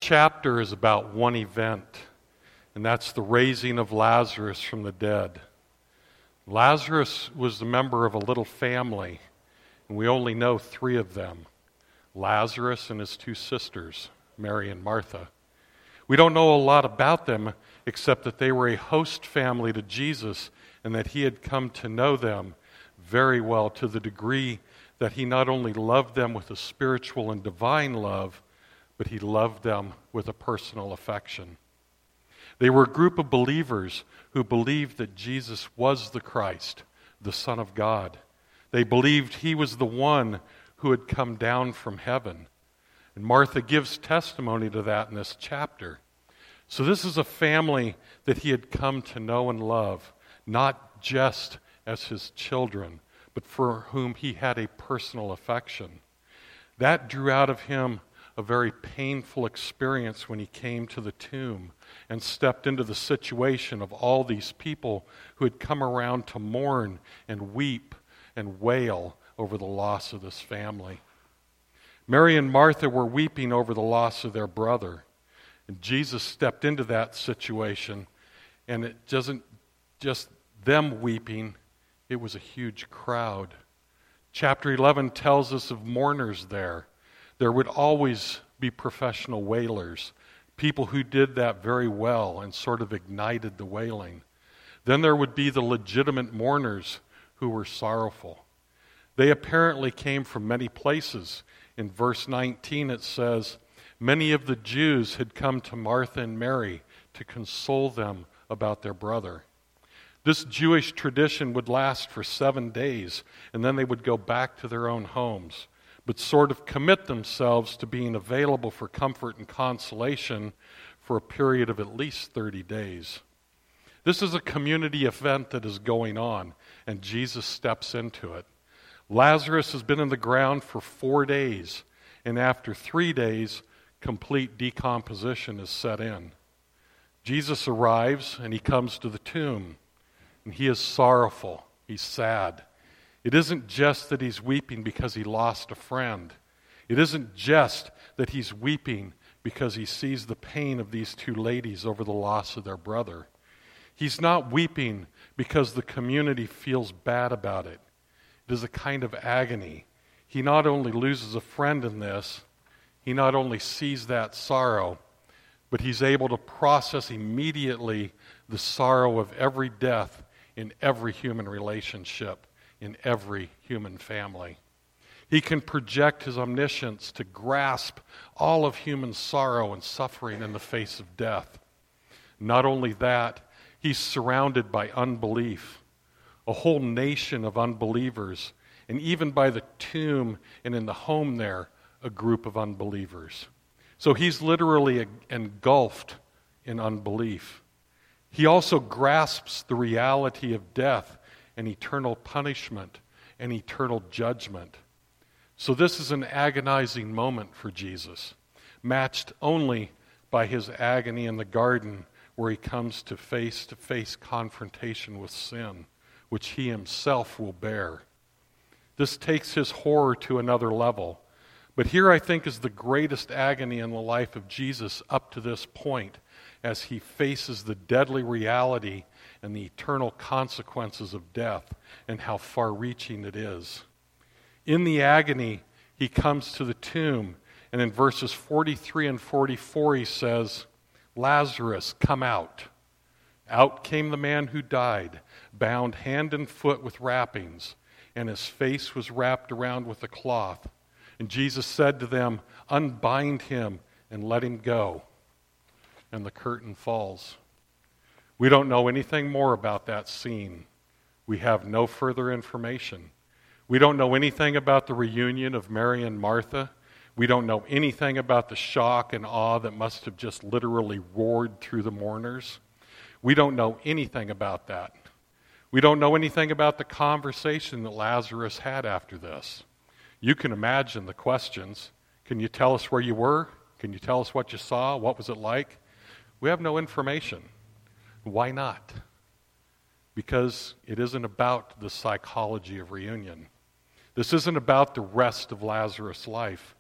chapter is about one event, and that's the raising of Lazarus from the dead. Lazarus was a member of a little family, and we only know 3 of them: Lazarus and his 2 sisters, Mary and Martha. We don't know a lot about them except that they were a host family to Jesus and that he had come to know them very well, to the degree that he not only loved them with a spiritual and divine love, but he loved them with a personal affection. They were a group of believers who believed that Jesus was the Christ, the Son of God. They believed he was the one who had come down from heaven. And Martha gives testimony to that in this chapter. So this is a family that he had come to know and love, not just as his children, but for whom he had a personal affection. That drew out of him a very painful experience when he came to the tomb and stepped into the situation of all these people who had come around to mourn and weep and wail over the loss of this family. Mary and Martha were weeping over the loss of their brother. And Jesus stepped into that situation, and it wasn't just them weeping, it was a huge crowd. Chapter 11 tells us of mourners there. There would always be professional wailers, people who did that very well and sort of ignited the wailing. Then there would be the legitimate mourners who were sorrowful. They apparently came from many places. In verse 19 it says, many of the Jews had come to Martha and Mary to console them about their brother. This Jewish tradition would last for 7 days, and then they would go back to their own homes, but sort of commit themselves to being available for comfort and consolation for a period of at least 30 days. This is a community event that is going on, and Jesus steps into it. Lazarus has been in the ground for 4 days, and after 3 days, complete decomposition is set in. Jesus arrives, and he comes to the tomb, and he is sorrowful. He's sad. It isn't just that he's weeping because he lost a friend. It isn't just that he's weeping because he sees the pain of these 2 ladies over the loss of their brother. He's not weeping because the community feels bad about it. It is a kind of agony. He not only loses a friend in this, he not only sees that sorrow, but he's able to process immediately the sorrow of every death in every human relationship, in every human family. He can project his omniscience to grasp all of human sorrow and suffering in the face of death. Not only that, he's surrounded by unbelief, a whole nation of unbelievers, and even by the tomb and in the home there, a group of unbelievers. So he's literally engulfed in unbelief. He also grasps the reality of death and eternal punishment and eternal judgment. So this is an agonizing moment for Jesus, matched only by his agony in the garden where he comes to face-to-face confrontation with sin, which he himself will bear. This takes his horror to another level. But here I think is the greatest agony in the life of Jesus up to this point, as he faces the deadly reality and the eternal consequences of death and how far-reaching it is. In the agony, he comes to the tomb, and in verses 43 and 44 he says, Lazarus, come out. Out came the man who died, bound hand and foot with wrappings, and his face was wrapped around with a cloth. And Jesus said to them, unbind him and let him go. And the curtain falls. We don't know anything more about that scene. We have no further information. We don't know anything about the reunion of Mary and Martha. We don't know anything about the shock and awe that must have just literally roared through the mourners. We don't know anything about that. We don't know anything about the conversation that Lazarus had after this. You can imagine the questions. Can you tell us where you were? Can you tell us what you saw? What was it like? We have no information. Why not? Because it isn't about the psychology of reunion. This isn't about the rest of Lazarus' life.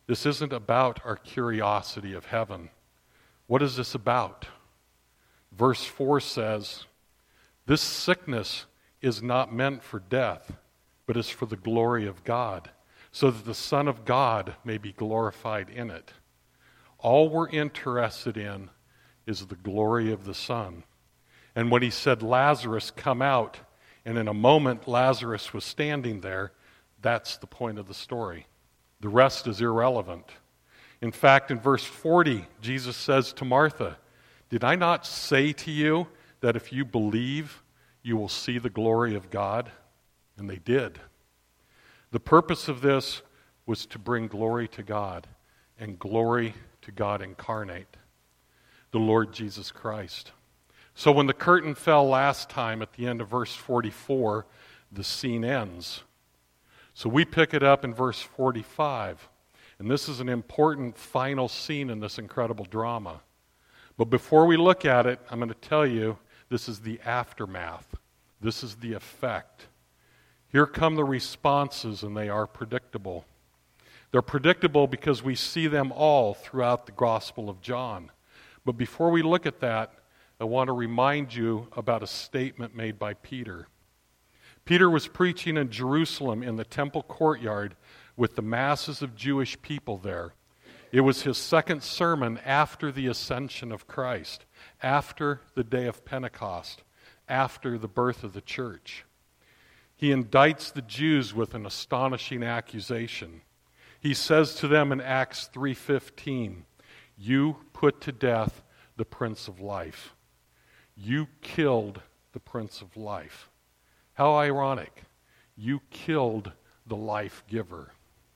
This isn't about our curiosity of heaven. What is this about? Verse 4 says, "This sickness is not meant for death, but is for the glory of God, so that the Son of God may be glorified in it." All we're interested in is the glory of the Son. And when he said, "Lazarus, come out," and in a moment Lazarus was standing there, that's the point of the story. The rest is irrelevant. In fact, in verse 40, Jesus says to Martha, "Did I not say to you that if you believe, you will see the glory of God?" And they did. The purpose of this was to bring glory to God, and glory to God incarnate, the Lord Jesus Christ. So when the curtain fell last time at the end of verse 44, the scene ends. So we pick it up in verse 45, and this is an important final scene in this incredible drama. But before we look at it, I'm going to tell you, this is the aftermath. This is the effect. Here come the responses, and they are predictable. They're predictable because we see them all throughout the Gospel of John. But before we look at that, I want to remind you about a statement made by Peter. Peter was preaching in Jerusalem in the temple courtyard with the masses of Jewish people there. It was his second sermon after the ascension of Christ, after the day of Pentecost, after the birth of the church. He indicts the Jews with an astonishing accusation. He says to them in Acts 3:15, "You put to death the Prince of Life. You killed the Prince of Life." How ironic. You killed the life giver.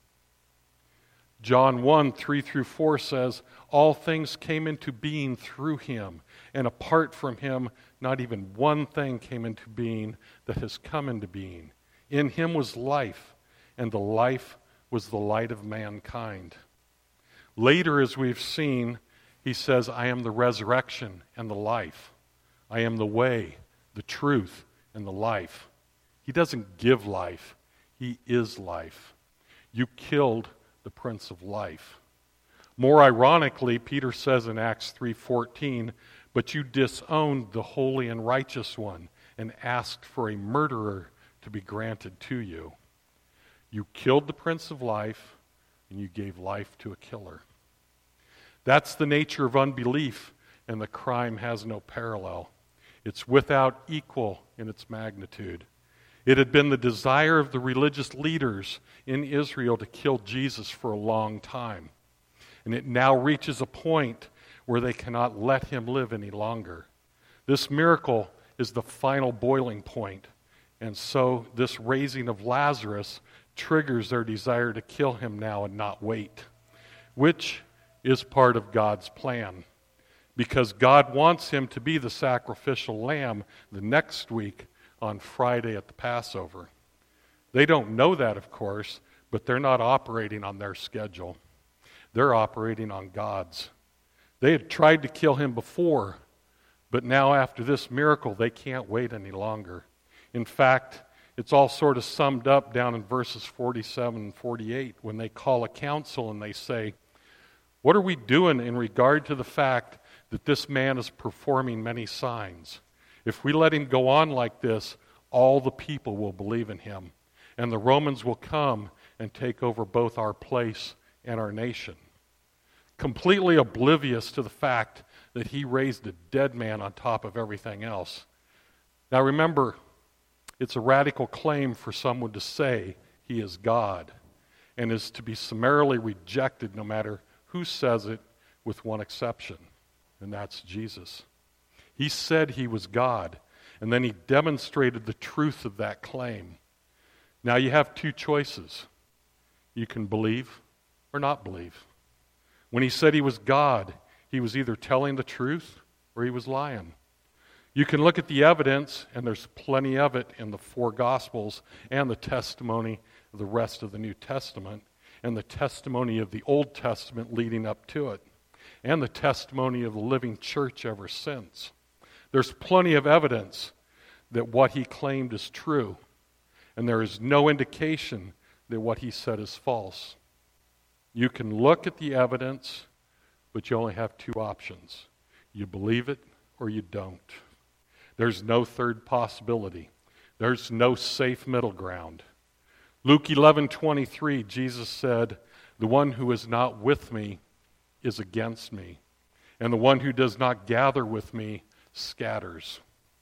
John 1:3-4 says, "All things came into being through him, and apart from him, not even one thing came into being that has come into being. In him was life, and the life was the light of mankind." Later, as we've seen, he says, "I am the resurrection and the life. I am the way, the truth, and the life." He doesn't give life. He is life. You killed the Prince of Life. More ironically, Peter says in Acts 3:14, "But you disowned the holy and righteous one and asked for a murderer to be granted to you." You killed the Prince of Life, and you gave life to a killer. That's the nature of unbelief, and the crime has no parallel. It's without equal in its magnitude. It had been the desire of the religious leaders in Israel to kill Jesus for a long time. And it now reaches a point where they cannot let him live any longer. This miracle is the final boiling point. And so this raising of Lazarus triggers their desire to kill him now and not wait, which is part of God's plan. Because God wants him to be the sacrificial lamb the next week on Friday at the Passover. They don't know that, of course, but they're not operating on their schedule. They're operating on God's. They had tried to kill him before, but now after this miracle, they can't wait any longer. In fact, it's all sort of summed up down in verses 47 and 48 when they call a council and they say, "What are we doing in regard to the fact that this man is performing many signs? If we let him go on like this, all the people will believe in him, and the Romans will come and take over both our place and our nation." Completely oblivious to the fact that he raised a dead man on top of everything else. Now remember, it's a radical claim for someone to say he is God, and is to be summarily rejected no matter who says it, with one exception, and that's Jesus. He said he was God, and then he demonstrated the truth of that claim. Now you have two choices. You can believe or not believe. When he said he was God, he was either telling the truth or he was lying. You can look at the evidence, and there's plenty of it in the four Gospels and the testimony of the rest of the New Testament, and the testimony of the Old Testament leading up to it, and the testimony of the living church ever since. There's plenty of evidence that what he claimed is true, and there is no indication that what he said is false. You can look at the evidence, but you only have two options. You believe it or you don't. There's no third possibility. There's no safe middle ground. Luke 11:23, Jesus said, "The one who is not with me is against me, and the one who does not gather with me scatters."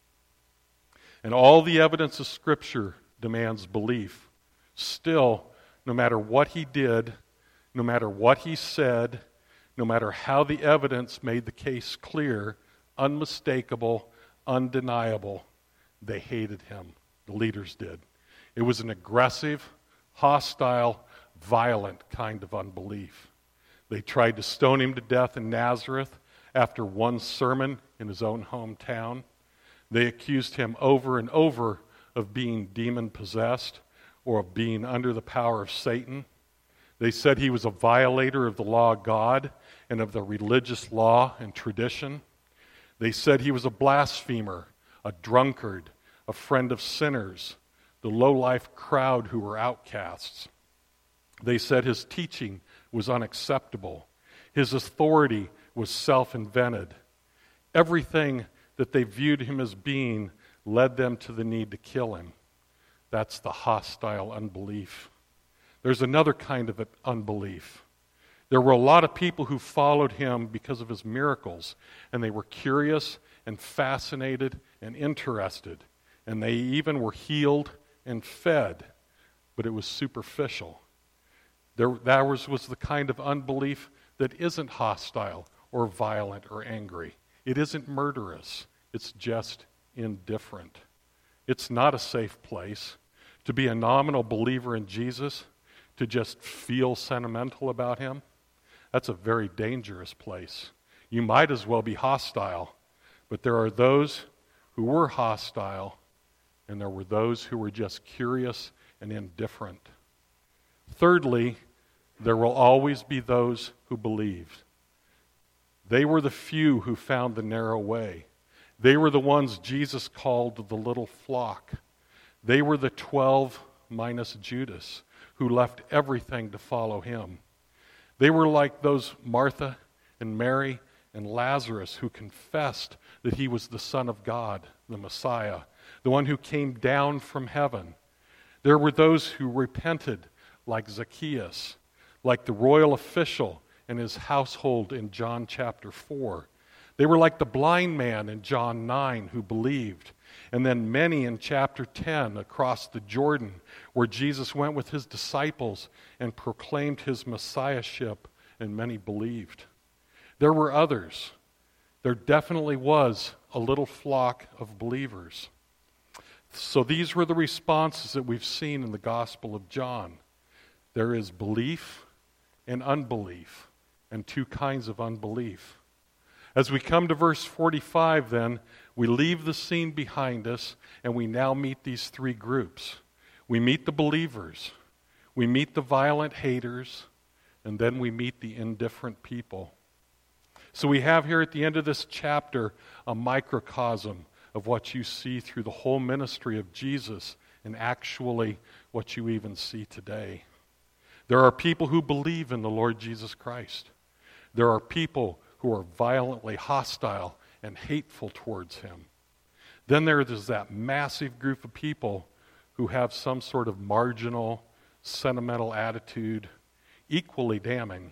And all the evidence of Scripture demands belief. Still, no matter what he did, no matter what he said, no matter how the evidence made the case clear, unmistakable, undeniable, they hated him. The leaders did. It was an aggressive, hostile, violent kind of unbelief. They tried to stone him to death in Nazareth after one sermon in his own hometown. They accused him over and over of being demon-possessed or of being under the power of Satan. They said he was a violator of the law of God and of the religious law and tradition. They said he was a blasphemer, a drunkard, a friend of sinners, the low-life crowd who were outcasts. They said his teaching was unacceptable. His authority was self-invented. Everything that they viewed him as being led them to the need to kill him. That's the hostile unbelief. There's another kind of unbelief. There were a lot of people who followed him because of his miracles, and they were curious and fascinated and interested, and they even were healed and fed, but it was superficial. That was the kind of unbelief that isn't hostile or violent or angry. It isn't murderous. It's just indifferent. It's not a safe place. To be a nominal believer in Jesus, to just feel sentimental about him, that's a very dangerous place. You might as well be hostile, but there are those who were hostile, and there were those who were just curious and indifferent. Thirdly, there will always be those who believed. They were the few who found the narrow way. They were the ones Jesus called the little flock. They were the 12 minus Judas, who left everything to follow him. They were like those Martha and Mary and Lazarus who confessed that he was the Son of God, the Messiah, the one who came down from heaven. There were those who repented, like Zacchaeus, like the royal official and his household in John chapter 4. They were like the blind man in John 9 who believed. And then many in chapter 10 across the Jordan, where Jesus went with his disciples and proclaimed his messiahship, and many believed. There were others. There definitely was a little flock of believers. So these were the responses that we've seen in the Gospel of John. There is belief and unbelief, and two kinds of unbelief. As we come to verse 45 then, we leave the scene behind us and we now meet these three groups. We meet the believers, we meet the violent haters, and then we meet the indifferent people. So we have here at the end of this chapter a microcosm of what you see through the whole ministry of Jesus and actually what you even see today. There are people who believe in the Lord Jesus Christ. There are people who are violently hostile and hateful towards him. Then there is that massive group of people who have some sort of marginal, sentimental attitude, equally damning.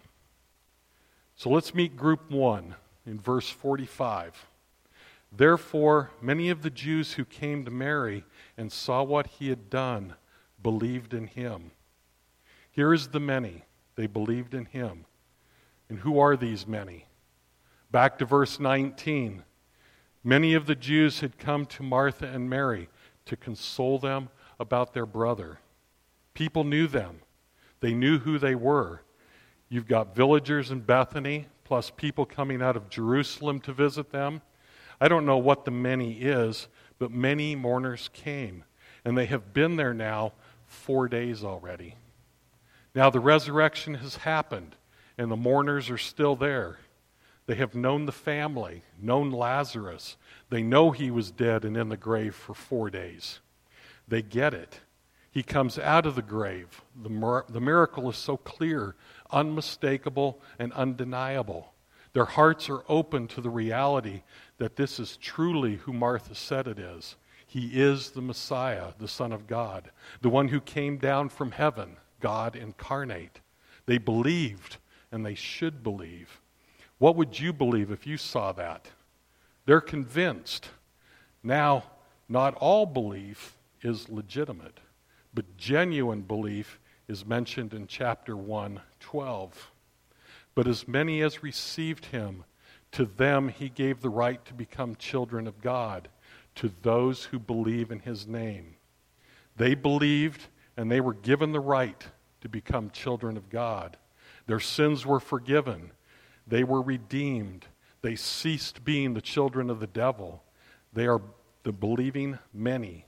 So let's meet group one in verse 45. Therefore, many of the Jews who came to Mary and saw what he had done believed in him. Here is the many. They believed in him. And who are these many? Back to verse 19. Many of the Jews had come to Martha and Mary to console them about their brother. People knew them. They knew who they were. You've got villagers in Bethany, plus people coming out of Jerusalem to visit them. I don't know what the many is, but many mourners came, and they have been there now 4 days already. Now the resurrection has happened, and the mourners are still there. They have known the family, known Lazarus. They know he was dead and in the grave for 4 days. They get it. He comes out of the grave. The miracle is so clear, unmistakable, and undeniable. Their hearts are open to the reality that this is truly who Martha said it is. He is the Messiah, the Son of God, the one who came down from heaven, God incarnate. They believed, and they should believe. What would you believe if you saw that? They're convinced. Now, not all belief is legitimate, but genuine belief is mentioned in chapter 1:12. But as many as received him, to them he gave the right to become children of God, to those who believe in his name. They believed, and they were given the right to become children of God. Their sins were forgiven. They were redeemed. They ceased being the children of the devil. They are the believing many.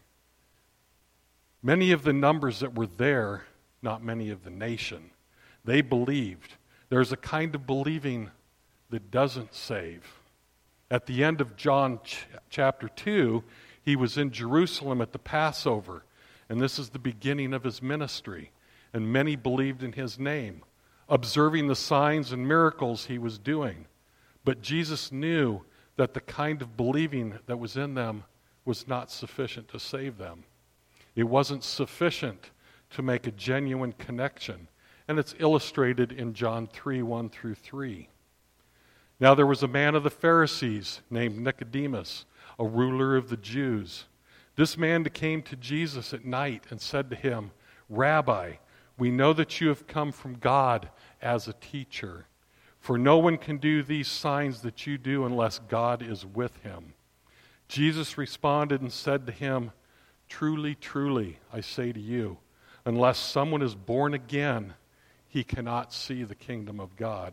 Many of the numbers that were there, not many of the nation. They believed. There's a kind of believing that doesn't save. At the end of John chapter 2, he was in Jerusalem at the Passover, and this is the beginning of his ministry, and many believed in his name, observing the signs and miracles he was doing. But Jesus knew that the kind of believing that was in them was not sufficient to save them. It wasn't sufficient to make a genuine connection, and it's illustrated in John 3:1-3. Now there was a man of the Pharisees named Nicodemus, a ruler of the Jews. This man came to Jesus at night and said to him, "Rabbi, we know that you have come from God as a teacher, for no one can do these signs that you do unless God is with him." Jesus responded and said to him, "Truly, truly, I say to you, unless someone is born again, he cannot see the kingdom of God."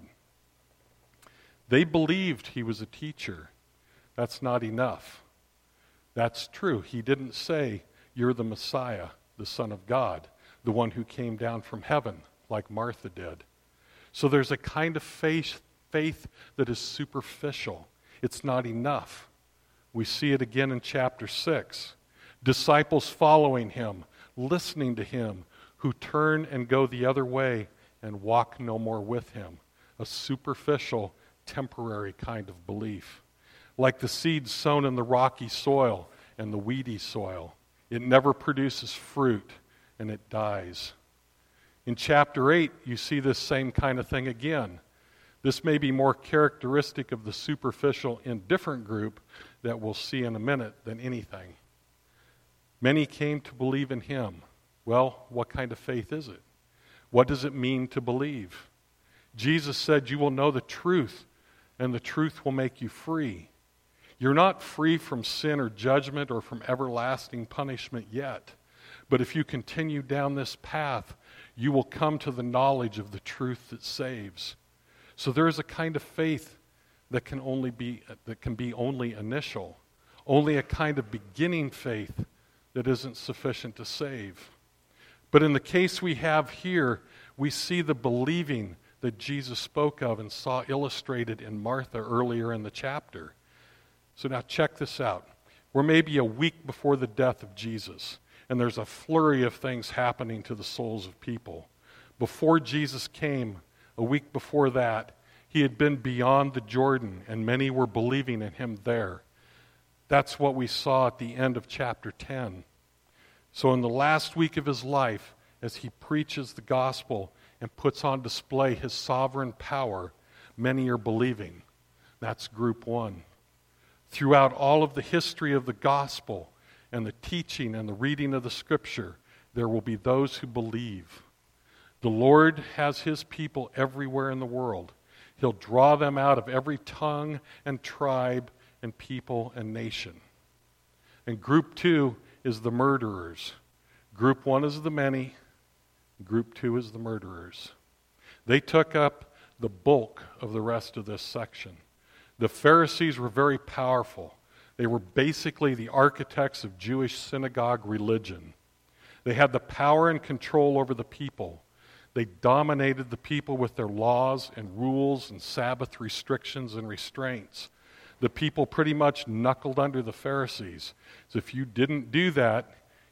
They believed he was a teacher. That's not enough. That's true. He didn't say, "You're the Messiah, the Son of God, the one who came down from heaven," like Martha did. So there's a kind of faith that is superficial. It's not enough. We see it again in chapter 6. Disciples following him, listening to him, who turn and go the other way and walk no more with him. A superficial, temporary kind of belief. Like the seed sown in the rocky soil and the weedy soil. It never produces fruit, and it dies. In chapter 8, you see this same kind of thing again. This may be more characteristic of the superficial, indifferent group that we'll see in a minute than anything. Many came to believe in him. Well, what kind of faith is it? What does it mean to believe? Jesus said, "You will know the truth, and the truth will make you free." You're not free from sin or judgment or from everlasting punishment yet. But if you continue down this path, you will come to the knowledge of the truth that saves. So there is a kind of faith that can be only initial, only a kind of beginning faith that isn't sufficient to save. But in the case we have here, we see the believing that Jesus spoke of and saw illustrated in Martha earlier in the chapter. So now check this out. We're maybe a week before the death of Jesus, and there's a flurry of things happening to the souls of people. Before Jesus came, a week before that, he had been beyond the Jordan, and many were believing in him there. That's what we saw at the end of chapter 10. So in the last week of his life, as he preaches the gospel and puts on display his sovereign power, many are believing. That's group one. Throughout all of the history of the gospel and the teaching and the reading of the scripture, there will be those who believe. The Lord has his people everywhere in the world. He'll draw them out of every tongue and tribe and people and nation. And group two is the murderers. Group one is the many. Group two is the murderers. They took up the bulk of the rest of this section. The Pharisees were very powerful. They were basically the architects of Jewish synagogue religion. They had the power and control over the people. They dominated the people with their laws and rules and Sabbath restrictions and restraints. The people pretty much knuckled under the Pharisees. So if you didn't do that,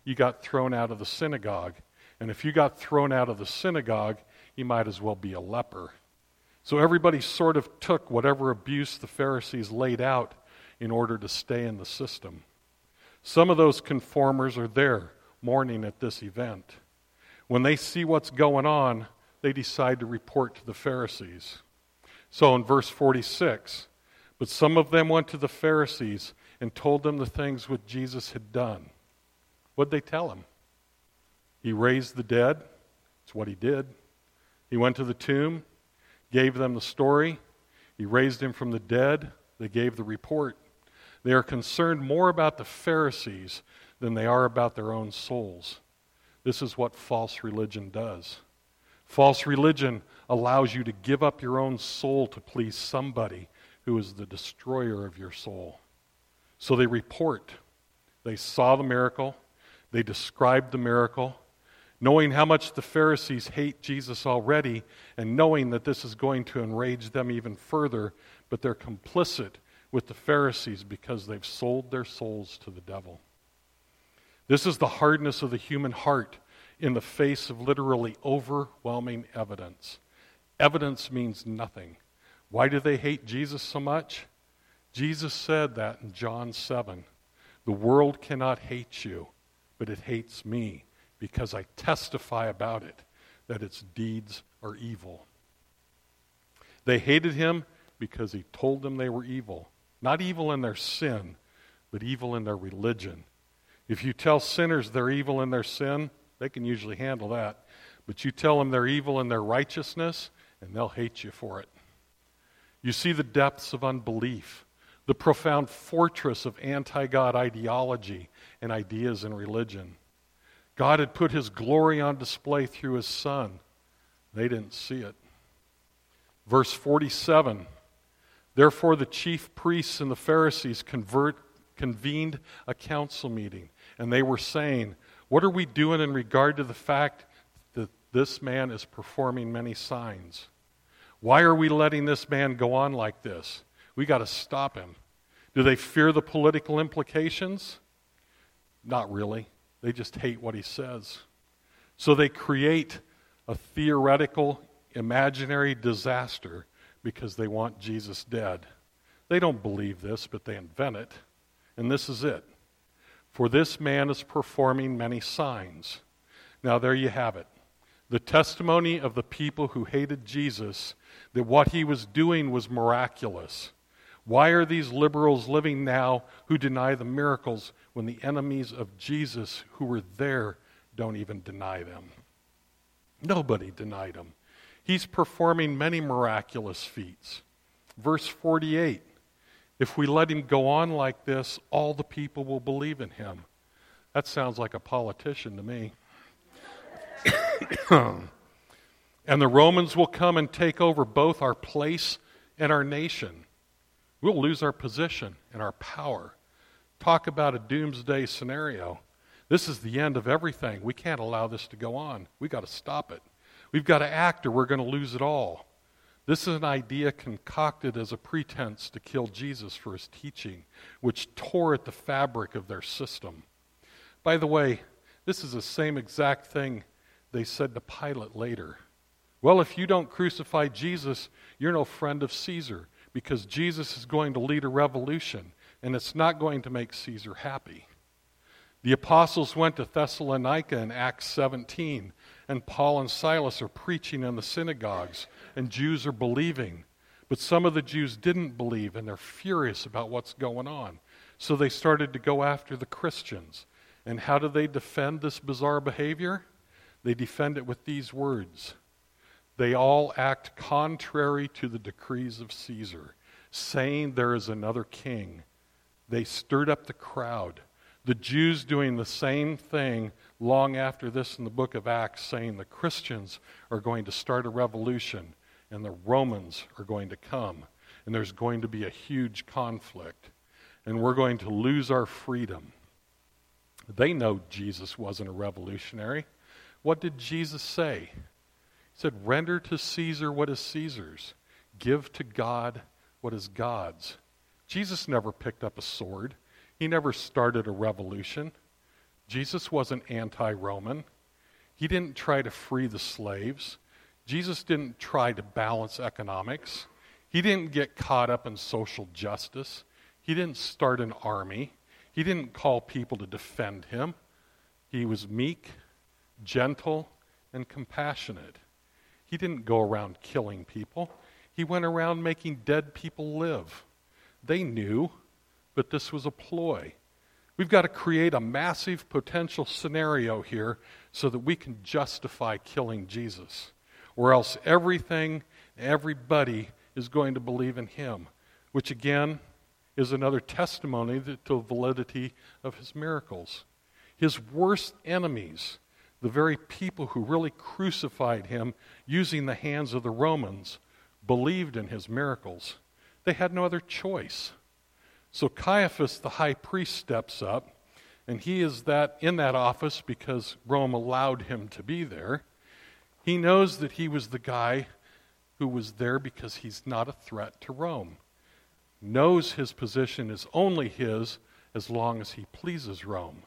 you got thrown out of the synagogue. And if you got thrown out of the synagogue, you might as well be a leper. So everybody sort of took whatever abuse the Pharisees laid out in order to stay in the system. Some of those conformers are there mourning at this event. When they see what's going on, they decide to report to the Pharisees. So in verse 46, but some of them went to the Pharisees and told them the things which Jesus had done. What'd they tell him? He raised the dead. That's what he did. He went to the tomb, gave them the story. He raised him from the dead. They gave the report. They are concerned more about the Pharisees than they are about their own souls. This is what false religion does. False religion allows you to give up your own soul to please somebody who is the destroyer of your soul. So they report. They saw the miracle. They described the miracle. Knowing how much the Pharisees hate Jesus already, and knowing that this is going to enrage them even further, but they're complicit with the Pharisees because they've sold their souls to the devil. This is the hardness of the human heart in the face of literally overwhelming evidence. Evidence means nothing. Why do they hate Jesus so much? Jesus said that in John 7. The world cannot hate you, but it hates me because I testify about it, that its deeds are evil. They hated him because he told them they were evil. Not evil in their sin, but evil in their religion. If you tell sinners they're evil in their sin, they can usually handle that. But you tell them they're evil in their righteousness, and they'll hate you for it. You see the depths of unbelief, the profound fortress of anti-God ideology and ideas in religion. God had put his glory on display through his Son. They didn't see it. Verse 47, therefore the chief priests and the Pharisees convened a council meeting, and they were saying, what are we doing in regard to the fact that this man is performing many signs? Why are we letting this man go on like this? We got to stop him. Do they fear the political implications? Not really. They just hate what he says. So they create a theoretical, imaginary disaster because they want Jesus dead. They don't believe this, but they invent it. And this is it. For this man is performing many signs. Now there you have it. The testimony of the people who hated Jesus, that what he was doing was miraculous. Why are these liberals living now who deny the miracles when the enemies of Jesus who were there don't even deny them? Nobody denied him. He's performing many miraculous feats. Verse 48, if we let him go on like this, all the people will believe in him. That sounds like a politician to me. And the Romans will come and take over both our place and our nation. We'll lose our position and our power. Talk about a doomsday scenario. This is the end of everything. We can't allow this to go on. We've got to stop it. We've got to act or we're going to lose it all. This is an idea concocted as a pretense to kill Jesus for his teaching, which tore at the fabric of their system. By the way, this is the same exact thing they said to Pilate later. Well, if you don't crucify Jesus, you're no friend of Caesar, because Jesus is going to lead a revolution, and it's not going to make Caesar happy. The apostles went to Thessalonica in Acts 17, and Paul and Silas are preaching in the synagogues, and Jews are believing. But some of the Jews didn't believe, and they're furious about what's going on. So they started to go after the Christians. And how do they defend this bizarre behavior? They defend it with these words. They all act contrary to the decrees of Caesar, saying there is another king. They stirred up the crowd. The Jews doing the same thing long after this in the book of Acts, saying the Christians are going to start a revolution and the Romans are going to come. And there's going to be a huge conflict. And we're going to lose our freedom. They know Jesus wasn't a revolutionary. What did Jesus say? He said, render to Caesar what is Caesar's. Give to God what is God's. Jesus never picked up a sword. He never started a revolution. Jesus wasn't anti-Roman. He didn't try to free the slaves. Jesus didn't try to balance economics. He didn't get caught up in social justice. He didn't start an army. He didn't call people to defend him. He was meek, gentle, and compassionate. He didn't go around killing people. He went around making dead people live. They knew, but this was a ploy. We've got to create a massive potential scenario here so that we can justify killing Jesus, or else everything, everybody is going to believe in him, which again is another testimony to the validity of his miracles. His worst enemies, the very people who really crucified him using the hands of the Romans, believed in his miracles. They had no other choice. So Caiaphas, the high priest, steps up, and he is in that office because Rome allowed him to be there. He knows that he was the guy who was there because he's not a threat to Rome. Knows his position is only his as long as he pleases Rome.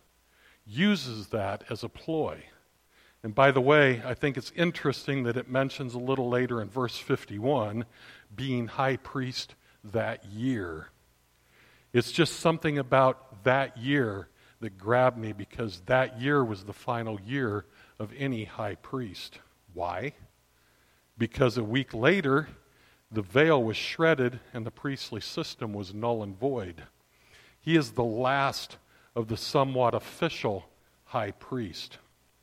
Uses that as a ploy. And by the way, I think it's interesting that it mentions a little later in verse 51, being high priest that year. It's just something about that year that grabbed me, because that year was the final year of any high priest. Why? Because a week later, the veil was shredded and the priestly system was null and void. He is the last of the somewhat official high priest.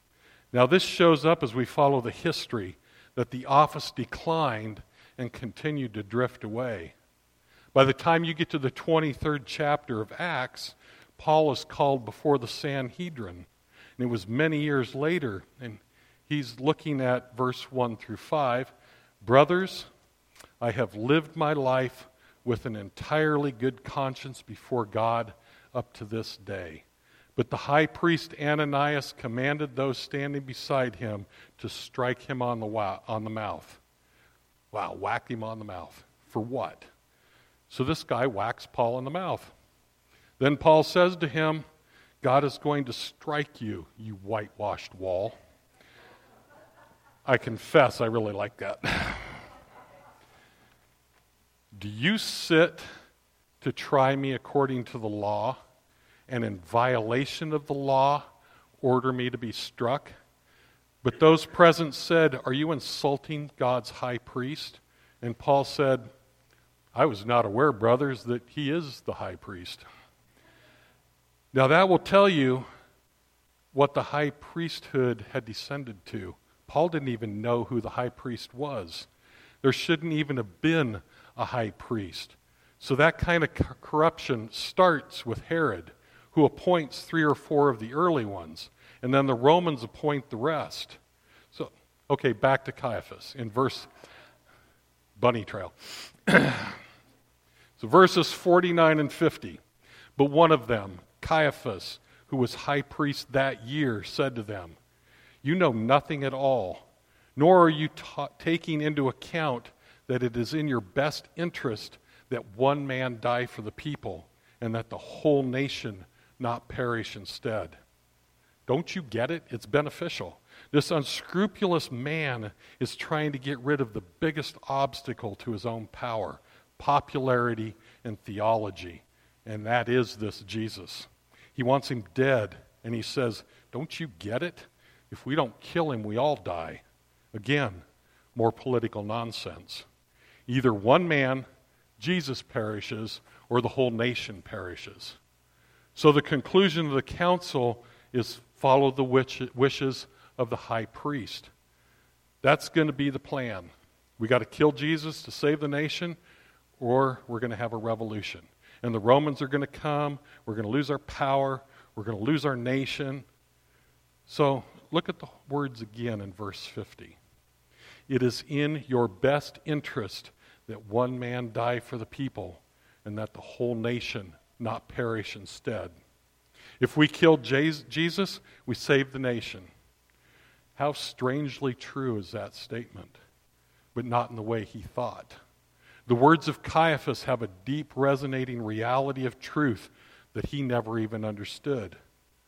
Now this shows up as we follow the history that the office declined and continued to drift away. By the time you get to the 23rd chapter of Acts, Paul is called before the Sanhedrin. And it was many years later, and he's looking at verse 1 through 5. Brothers, I have lived my life with an entirely good conscience before God up to this day. But the high priest Ananias commanded those standing beside him to strike him on the mouth. Wow, whack him on the mouth. For what? So this guy whacks Paul in the mouth. Then Paul says to him, God is going to strike you, you whitewashed wall. I confess I really like that. Do you sit to try me according to the law, and in violation of the law order me to be struck? But those present said, are you insulting God's high priest? And Paul said, I was not aware, brothers, that he is the high priest. Now that will tell you what the high priesthood had descended to. Paul didn't even know who the high priest was. There shouldn't even have been a high priest. So that kind of corruption starts with Herod, who appoints 3 or 4 of the early ones, and then the Romans appoint the rest. So, okay, back to Caiaphas in bunny trail. So verses 49 and 50. But one of them, Caiaphas, who was high priest that year, said to them, you know nothing at all, nor are you taking into account that it is in your best interest that one man die for the people, and that the whole nation not perish instead. Don't you get it? It's beneficial. This unscrupulous man is trying to get rid of the biggest obstacle to his own power, popularity and theology, and that is this Jesus. He wants him dead, and he says, don't you get it? If we don't kill him, we all die. Again, more political nonsense. Either one man, Jesus, perishes, or the whole nation perishes. So the conclusion of the council is follow the wishes of the high priest. That's going to be the plan. We got to kill Jesus to save the nation, or we're going to have a revolution. And the Romans are going to come. We're going to lose our power. We're going to lose our nation. So look at the words again in verse 50. It is in your best interest that one man die for the people, and that the whole nation not perish instead. If we kill Jesus, we save the nation. How strangely true is that statement, but not in the way he thought. The words of Caiaphas have a deep resonating reality of truth that he never even understood.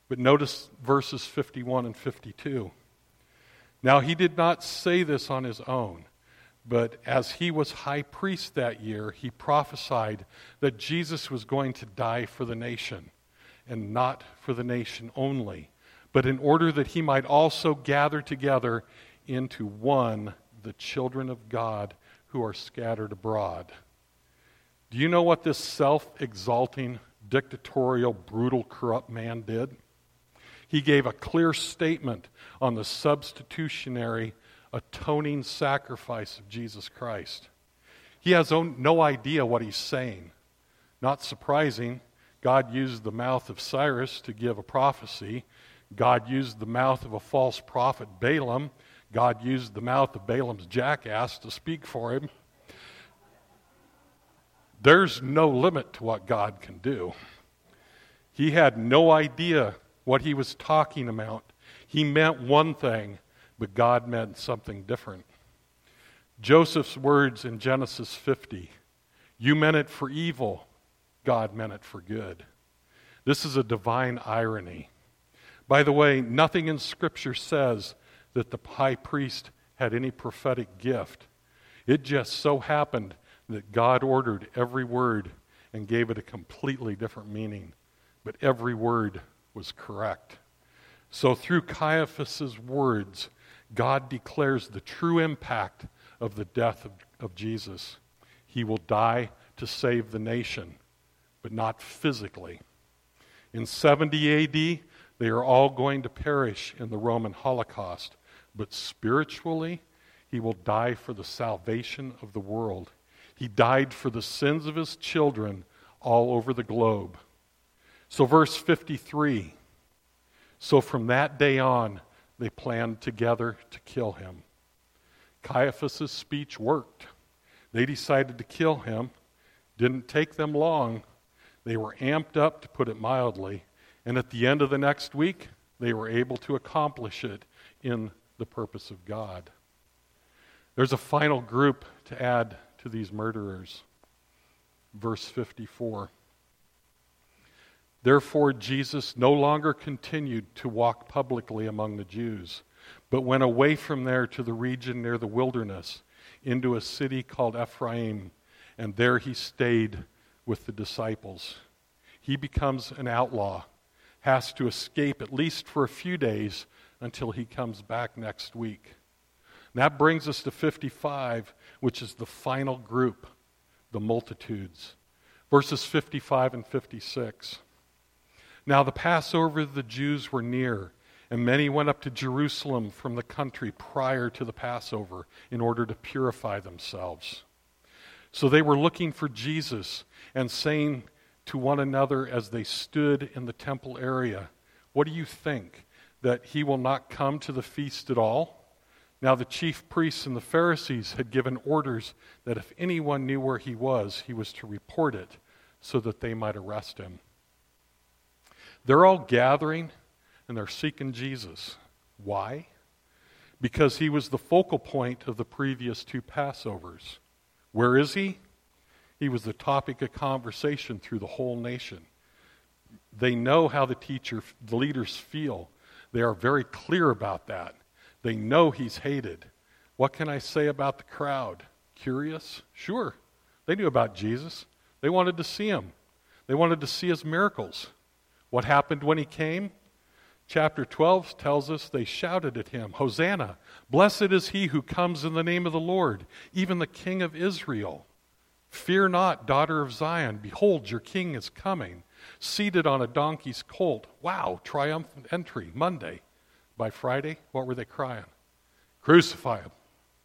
But notice verses 51 and 52. Now he did not say this on his own, but as he was high priest that year, he prophesied that Jesus was going to die for the nation, and not for the nation only, but in order that he might also gather together into one the children of God who are scattered abroad. Do you know what this self-exalting, dictatorial, brutal, corrupt man did? He gave a clear statement on the substitutionary, atoning sacrifice of Jesus Christ. He has no idea what he's saying. Not surprising, God used the mouth of Cyrus to give a prophecy. God used the mouth of a false prophet, Balaam. God used the mouth of Balaam's jackass to speak for him. There's no limit to what God can do. He had no idea what he was talking about. He meant one thing, but God meant something different. Joseph's words in Genesis 50, "You meant it for evil, God meant it for good." This is a divine irony. By the way, nothing in Scripture says that the high priest had any prophetic gift. It just so happened that God ordered every word and gave it a completely different meaning. But every word was correct. So through Caiaphas' words, God declares the true impact of the death of Jesus. He will die to save the nation, but not physically. In 70 AD, they are all going to perish in the Roman Holocaust, but spiritually, he will die for the salvation of the world. He died for the sins of his children all over the globe. So verse 53, so from that day on, they planned together to kill him. Caiaphas' speech worked. They decided to kill him. Didn't take them long. They were amped up, to put it mildly, and at the end of the next week, they were able to accomplish it in the purpose of God. There's a final group to add to these murderers. Verse 54. Therefore Jesus no longer continued to walk publicly among the Jews, but went away from there to the region near the wilderness, into a city called Ephraim, and there he stayed with the disciples. He becomes an outlaw, has to escape at least for a few days until he comes back next week. And that brings us to 55, which is the final group, the multitudes. Verses 55 and 56. Now the Passover of the Jews were near, and many went up to Jerusalem from the country prior to the Passover in order to purify themselves. So they were looking for Jesus and saying to one another as they stood in the temple area, "What do you think, that he will not come to the feast at all?" Now the chief priests and the Pharisees had given orders that if anyone knew where he was to report it so that they might arrest him. They're all gathering and they're seeking Jesus. Why? Because he was the focal point of the previous two Passovers. Where is he? He was the topic of conversation through the whole nation. They know how the leaders feel. They are very clear about that. They know he's hated. What can I say about the crowd? Curious? Sure. They knew about Jesus. They wanted to see him. They wanted to see his miracles. What happened when he came? Chapter 12 tells us they shouted at him, "Hosanna! Blessed is he who comes in the name of the Lord, even the King of Israel. Fear not, daughter of Zion. Behold, your king is coming, seated on a donkey's colt." Wow, triumphant entry, Monday. By Friday, what were they crying? Crucify him.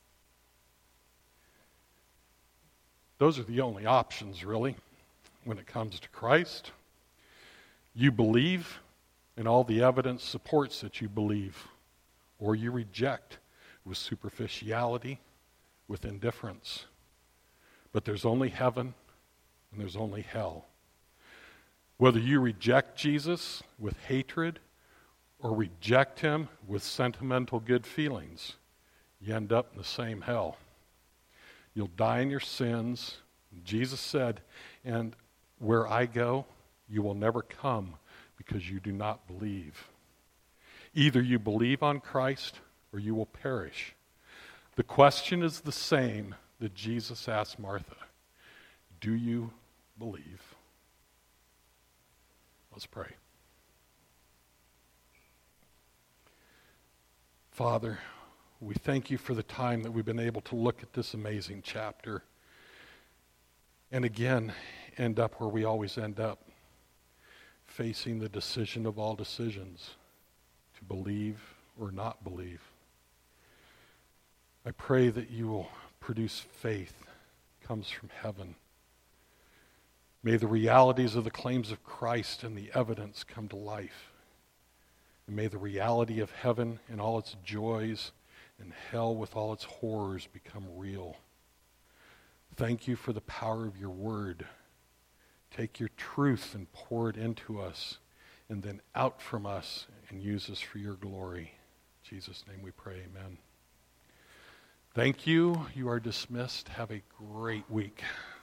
Those are the only options, really, when it comes to Christ. You believe, and all the evidence supports that you believe, or you reject with superficiality, with indifference. But there's only heaven, and there's only hell. Whether you reject Jesus with hatred or reject him with sentimental good feelings, you end up in the same hell. You'll die in your sins. Jesus said, "And where I go, you will never come." because you do not believe. Either you believe on Christ or you will perish. The question is the same that Jesus asked Martha. Do you believe? Let's pray. Father, we thank you for the time that we've been able to look at this amazing chapter and again end up where we always end up, facing the decision of all decisions, to believe or not believe. I pray that you will produce faith comes from heaven. May the realities of the claims of Christ and the evidence come to life. And may the reality of heaven and all its joys and hell with all its horrors become real. Thank you for the power of your word. Take your truth and pour it into us and then out from us and use us for your glory. In Jesus' name we pray, amen. Thank you. You are dismissed. Have a great week.